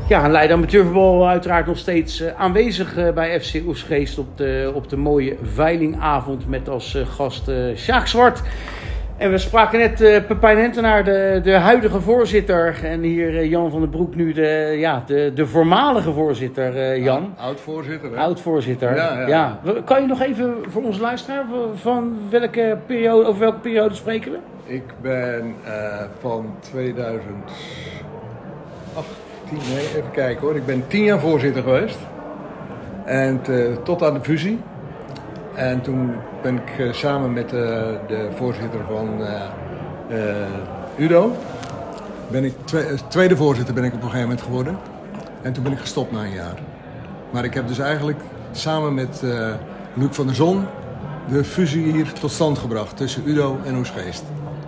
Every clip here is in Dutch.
Ja, en Leiden Amateurvoetbal uiteraard nog steeds aanwezig bij FC Oegstgeest op de mooie veilingavond met als gast Sjaak Zwart. En we spraken net Pepijn Hentenaar, de huidige voorzitter. En hier Jan van den Broek, nu de voormalige voorzitter, Jan. Oud-voorzitter. Oud-voorzitter, ja. Kan je nog even voor ons luisteren van over welke periode spreken we? Ik ben van 2018, even kijken hoor. Ik ben 10 jaar voorzitter geweest. En tot aan de fusie. En toen ben ik samen met de voorzitter van Udo, tweede voorzitter ben ik op een gegeven moment geworden. En toen ben ik gestopt na een jaar. Maar ik heb dus eigenlijk samen met Luc van der Zon de fusie hier tot stand gebracht tussen Udo en Oegstgeest.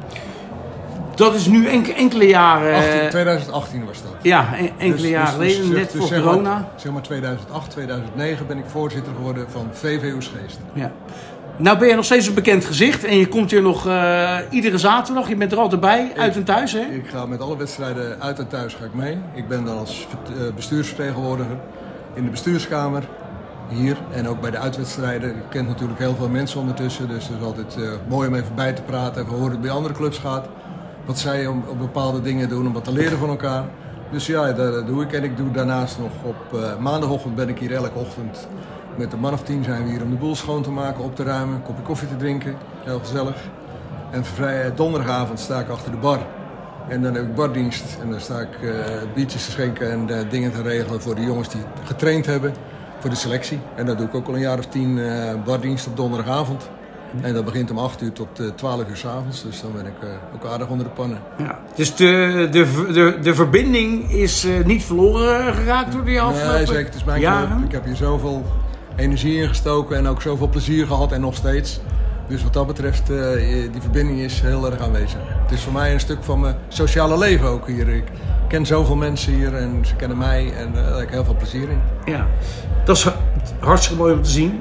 Dat is nu enkele jaren... 2018 was dat. Ja, enkele jaren geleden, net voor corona. Zeg maar 2008, 2009 ben ik voorzitter geworden van VV Oegstgeest. Ja. Nou ben je nog steeds een bekend gezicht en je komt hier nog iedere zaterdag. Je bent er altijd bij, uit en thuis, hè? Ik ga met alle wedstrijden uit en thuis ga ik mee. Ik ben dan als bestuursvertegenwoordiger in de bestuurskamer hier en ook bij de uitwedstrijden. Ik ken natuurlijk heel veel mensen ondertussen, dus het is altijd mooi om even bij te praten. Even horen hoe het bij andere clubs gaat. Wat zij op bepaalde dingen doen, om wat te leren van elkaar. Dus ja, dat doe ik. En ik doe daarnaast nog op maandagochtend ben ik hier elke ochtend. Met een man of 10 zijn we hier om de boel schoon te maken, op te ruimen, een kopje koffie te drinken. Heel gezellig. En donderdagavond sta ik achter de bar. En dan heb ik bardienst. En dan sta ik biertjes te schenken en dingen te regelen voor de jongens die getraind hebben. Voor de selectie. En dat doe ik ook al een jaar of 10 bardienst op donderdagavond. En dat begint om 8 uur tot 12 uur 's avonds. Dus dan ben ik ook aardig onder de pannen. Ja, dus de verbinding is niet verloren geraakt door die afgelopen Nee, zeker. Het is mijn club. Ik heb hier zoveel energie in gestoken en ook zoveel plezier gehad en nog steeds. Dus wat dat betreft, die verbinding is heel erg aanwezig. Het is voor mij een stuk van mijn sociale leven ook hier. Ik ken zoveel mensen hier en ze kennen mij en daar heb ik heel veel plezier in. Ja, dat is hartstikke mooi om te zien.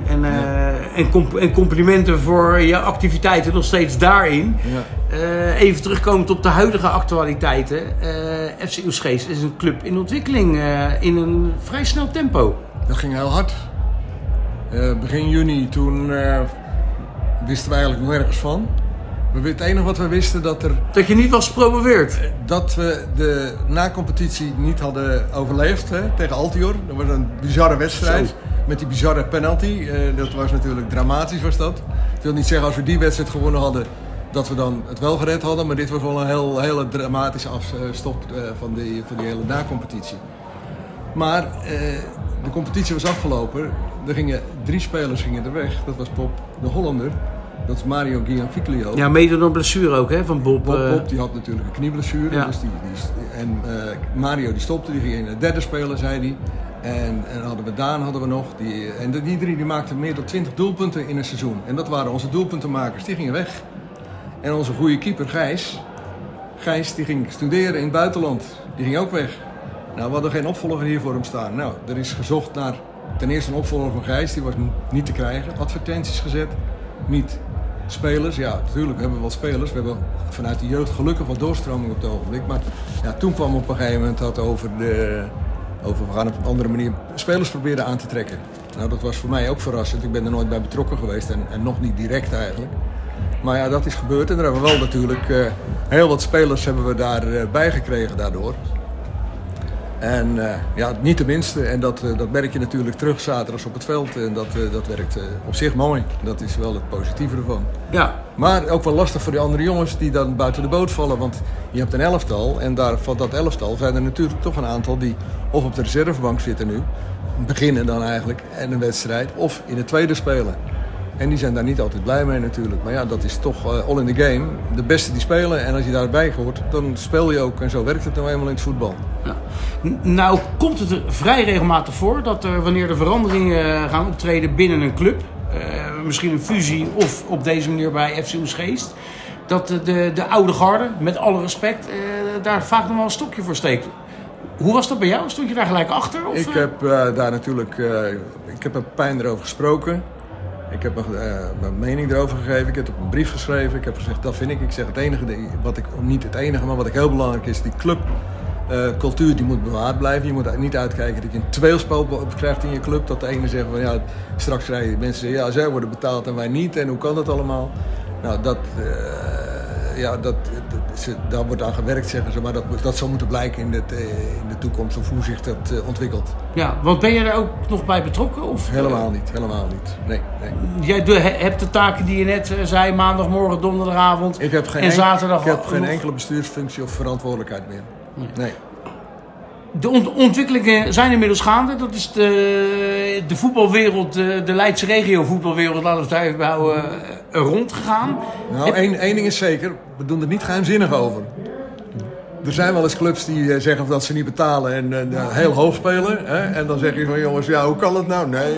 En complimenten voor je activiteiten nog steeds daarin. Ja. Even terugkomend op de huidige actualiteiten. FC Oegstgeest is een club in ontwikkeling in een vrij snel tempo. Dat ging heel hard. Begin juni, toen wisten we eigenlijk nog nergens van. Het enige wat we wisten dat je niet was gepromoveerd. Dat we de na-competitie niet hadden overleefd tegen Altior. Dat was een bizarre wedstrijd. Zo. Met die bizarre penalty. Dat was natuurlijk dramatisch was dat. Ik wil niet zeggen als we die wedstrijd gewonnen hadden dat we dan het wel gered hadden. Maar dit was wel een hele dramatische afstop van die hele na-competitie. Maar de competitie was afgelopen. Er gingen 3 spelers er weg. Dat was Bob de Hollander. Dat is Mario Gianfiglio. Ja, mede door blessure ook, hè, van Bob. Bob die had natuurlijk een knieblessure. Ja. Dus Mario die stopte, die ging in de 3e speler, zei hij. En hadden we Daan nog. Die 3 die maakten meer dan 20 doelpunten in een seizoen. En dat waren onze doelpuntenmakers. Die gingen weg. En onze goede keeper Gijs die ging studeren in het buitenland. Die ging ook weg. Nou, we hadden geen opvolger hier voor hem staan. Nou, er is gezocht naar ten eerste een opvolger van Gijs. Die was niet te krijgen. Advertenties gezet. Niet. Spelers, ja, natuurlijk hebben we wel spelers. We hebben vanuit de jeugd gelukkig wat doorstroming op het ogenblik. Maar ja, toen kwam op een gegeven moment dat over we gaan op een andere manier spelers proberen aan te trekken. Nou, dat was voor mij ook verrassend. Ik ben er nooit bij betrokken geweest en nog niet direct eigenlijk. Maar ja, dat is gebeurd en daar hebben we wel natuurlijk heel wat spelers hebben we daarbij gekregen daardoor. En ja, niet de minste. En dat merk je natuurlijk terug zaterdags op het veld. En dat werkt op zich mooi. Dat is wel het positieve ervan. Ja. Maar ook wel lastig voor die andere jongens die dan buiten de boot vallen. Want je hebt een elftal. En van dat elftal zijn er natuurlijk toch een aantal die of op de reservebank zitten nu. Beginnen dan eigenlijk. En een wedstrijd. Of in het tweede spelen. En die zijn daar niet altijd blij mee natuurlijk. Maar ja, dat is toch all in the game. De beste die spelen. En als je daarbij hoort, dan speel je ook. En zo werkt het nou eenmaal in het voetbal. Ja. Nou komt het er vrij regelmatig voor dat er wanneer er veranderingen gaan optreden binnen een club. Misschien een fusie of op deze manier bij FC Oegstgeest. Dat de oude garde, met alle respect, daar vaak nog wel een stokje voor steekt. Hoe was dat bij jou? Stond je daar gelijk achter? Of? Ik heb daar natuurlijk ik heb met Pijn erover gesproken. Ik heb mijn mening erover gegeven. Ik heb op een brief geschreven. Ik heb gezegd, dat vind ik. Ik zeg het enige, niet het enige, maar wat ik heel belangrijk is, die club cultuur die moet bewaard blijven. Je moet niet uitkijken dat je een tweespel krijgt in je club. Dat de ene zegt van ja, straks krijgen mensen ja, zij worden betaald en wij niet. En hoe kan dat allemaal? Nou, daar wordt aan gewerkt, zeggen ze. Maar dat zal moeten blijken in de toekomst of hoe zich dat ontwikkelt. Ja, want ben je er ook nog bij betrokken? Of? Helemaal niet. Nee. Jij hebt de taken die je net zei, maandagmorgen, donderdagavond en zaterdag. Ik heb geen enkele bestuursfunctie of verantwoordelijkheid meer. Nee. De ontwikkelingen zijn inmiddels gaande. Dat is de voetbalwereld, de Leidse regio voetbalwereld, laten we het daar even houden, rondgegaan. Nou, één ding is zeker, we doen er niet geheimzinnig over. Er zijn wel eens clubs die zeggen dat ze niet betalen en heel hoog spelen. Hè? En dan zeg je van jongens, ja, hoe kan dat nou? Nee,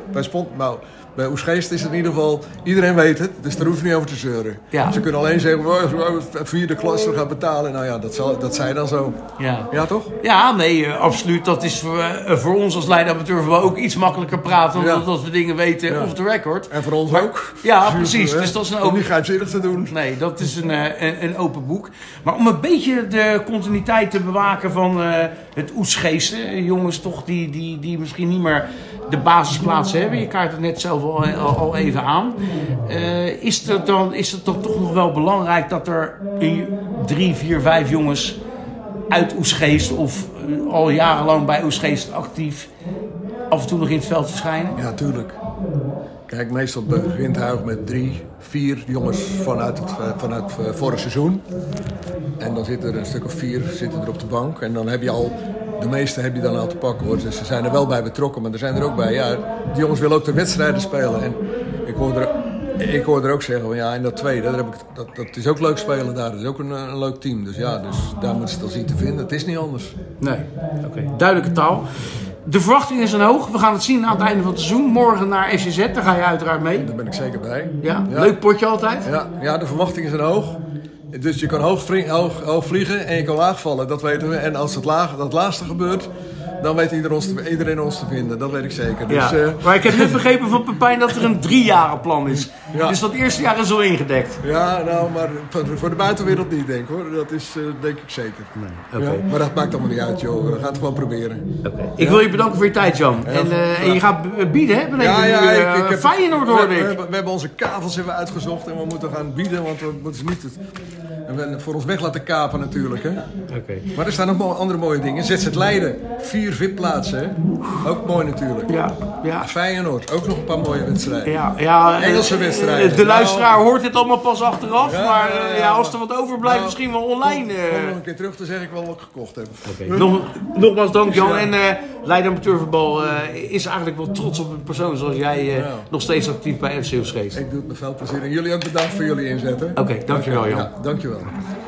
bij Oegstgeest is het in ieder geval, iedereen weet het, dus daar hoef je niet over te zeuren. Ja. Ze kunnen alleen zeggen, vierde klasse gaat betalen. Nou ja, dat zei dan zo. Ja, toch? Ja, nee, absoluut. Dat is voor ons als Leiden Amateurvoetbal ook iets makkelijker praten, omdat we dingen weten off the record. En voor ons ook. Ja, precies. Dus dat is om niet geheimzinnig te doen. Nee, dat is een open boek. Maar om een beetje de continuïteit te bewaken van het Oegstgeest, jongens toch die misschien niet meer de basisplaatsen hebben. Je kaart het net zelf al even aan. Is het dan toch nog wel belangrijk dat er 3, 4, 5 jongens uit Oegstgeest of al jarenlang bij Oegstgeest actief af en toe nog in het veld verschijnen? Ja, tuurlijk. Kijk, meestal begint Huig met 3, 4 jongens vanuit vorig seizoen. En dan zitten er een stuk of 4 er op de bank. En dan heb je al... De meeste heb je dan al te pakken hoor. Dus ze zijn er wel bij betrokken, maar er zijn er ook bij. Ja, die jongens willen ook de wedstrijden spelen. En ik hoorde er ook zeggen van ja, in dat tweede, dat is ook leuk spelen daar. Dat is ook een leuk team. Dus ja, daar moeten ze het al zien te vinden. Het is niet anders. Nee, oké. Duidelijke taal. De verwachtingen zijn hoog. We gaan het zien aan het einde van het seizoen. Morgen naar FCZ, daar ga je uiteraard mee. Daar ben ik zeker bij. Ja. Leuk potje altijd. Ja, de verwachtingen zijn hoog. Dus je kan hoog vliegen en je kan laag vallen, dat weten we. En als dat laatste gebeurt, dan weet iedereen ons te vinden. Dat weet ik zeker. Dus, maar ik heb net begrepen van Pepijn dat er een 3-jarenplan is. Ja. Dus dat eerste jaar is al ingedekt. Ja, nou, maar voor de buitenwereld niet, denk ik hoor. Dat is denk ik zeker. Nee. Okay. Ja, maar dat maakt allemaal niet uit, joh. We gaan het gewoon proberen. Okay. Ik wil je bedanken voor je tijd, Jan. En je gaat bieden, hè? Ik Feyenoord hoorde ik. We hebben onze kavels uitgezocht en we moeten gaan bieden, want we moeten niet... En voor ons weg laten kapen natuurlijk. Hè? Okay. Maar er staan nog andere mooie dingen. ZZ Leiden, 4 VIP-plaatsen. Hè? Ook mooi natuurlijk. Ja. Feyenoord, ook nog een paar mooie wedstrijden. Ja, Engelse wedstrijden. De luisteraar hoort dit allemaal pas achteraf. Maar als er wat overblijft, misschien wel online. Om nog een keer terug te zeggen, ik wel wat gekocht heb. Okay. Nogmaals dank Jan. En Leiden Amateurvoetbal is eigenlijk wel trots op een persoon zoals jij nog steeds actief bij FC Oegstgeest. Ik doe het met veel plezier. En jullie ook bedankt voor jullie inzet. Oké, dankjewel Jan. Ja, dankjewel.